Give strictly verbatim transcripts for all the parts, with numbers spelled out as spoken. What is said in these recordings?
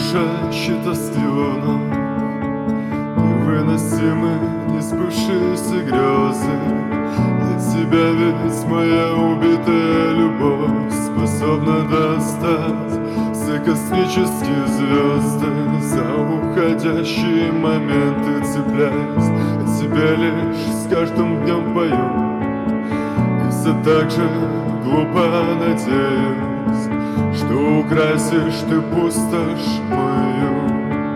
удушающий тоскливо вновь, невыносимы несбывшиеся грезы. Для тебя ведь моя убитая любовь способна достать все космические звезды. За уходящие моменты цепляясь, о тебе лишь с каждым днем пою. И все так же глупо надеюсь, что украсишь ты пустошь мою.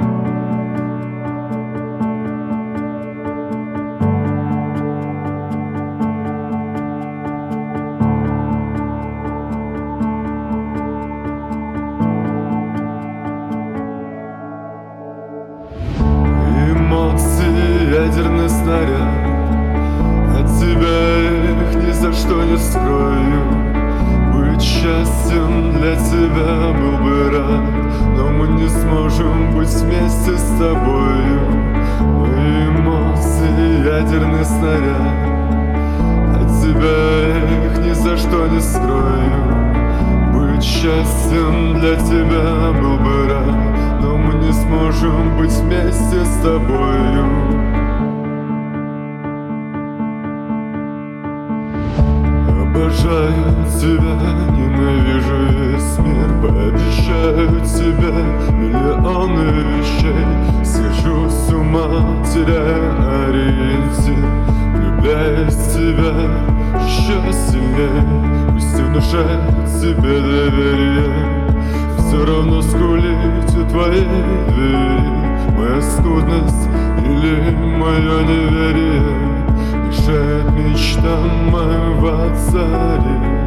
Эмоции, ядерный снаряд, от тебя их ни за что не скрою. Быть счастьем для тебя был бы рад, но мы не сможем быть вместе с тобою. Мои эмоции, ядерный снаряд, от тебя их ни за что не скрою. Быть счастьем для тебя был бы рад, но мы не сможем быть вместе с тобою. Обожаю тебя, ненавижу весь мир, пообещаю тебе миллионы вещей. Схожу с ума, теряя ориентир, влюбляюсь в тебя еще сильнее. Пусть внушает тебе доверие, все равно скулить у твоей двери. Моя скудность или мое неверие мешает мечтам моим воцарить.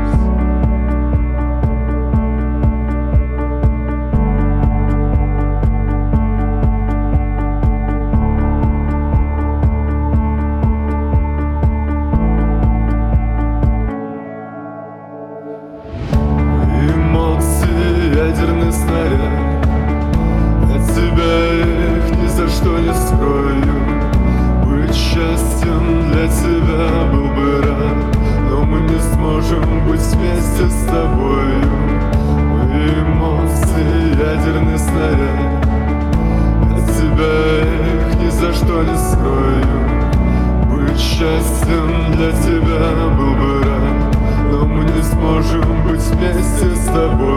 Эмоции, ядерный снаряд, от тебя их ни за что не скрою. Быть счастьем для тебя был бы рад, но мы не сможем быть вместе с тобою. Мои эмоции, ядерный снаряд, от тебя их ни за что не скрою. Быть счастьем для тебя был бы рад, но мы не сможем быть вместе с тобой.